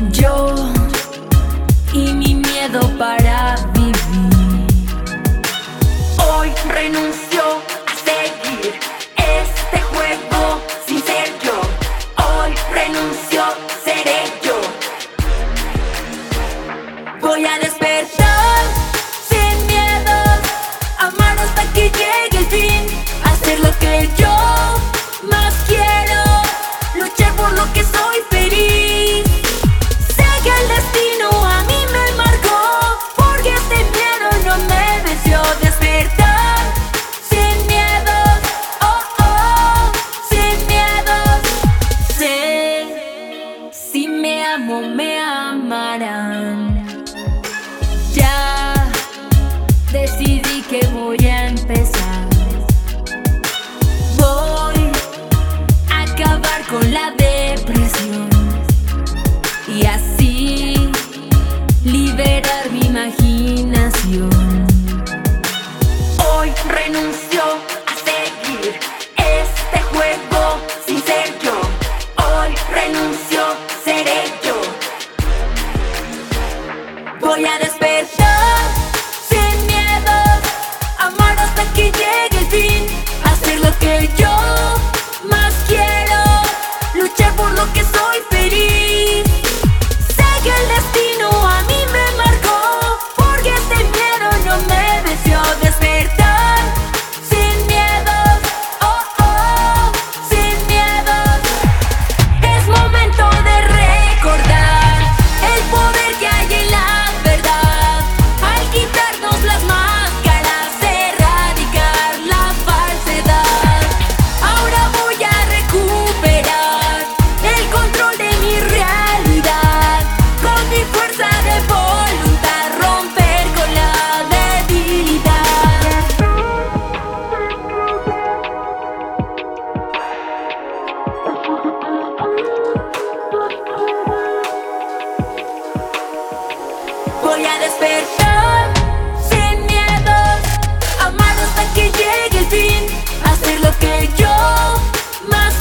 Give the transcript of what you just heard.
Yo y mi miedo para vivir. Hoy renuncio a seguir este juego sin ser yo. Hoy renuncio, seré yo. Voy a despertar sin miedos, amar hasta que llegue el fin, hacer lo que yo más quiero, luchar por lo que soy feliz. Sé que el destino a mí me marcó, porque este miedo no me venció. Despertar sin miedos, oh oh, sin miedos. Sé, si me amo, me amarán. Ya decidí que voy a empezar. Voy a acabar con la depresión y así liberar mi imaginación. Hoy renuncio a seguir este juego sin ser yo. Hoy renuncio, seré yo. Voy a despertar sin miedos, amar hasta que llegue el fin, hacer lo que yo más quiero, luchar por lo que soy feliz. Sé que el destino a mí me marcó, porque este miedo no me venció. Despertar sin miedos, oh oh, sin miedos. Es momento de recordar el poder que hay en la verdad. Al quitarnos las máscaras, erradicar la falsedad. Ahora voy a recuperar el control de mi realidad. Con mi fuerza de voluntad, romper con la debilidad. Voy a despertar sin miedos, amar hasta que llegue el fin, hacer lo que yo más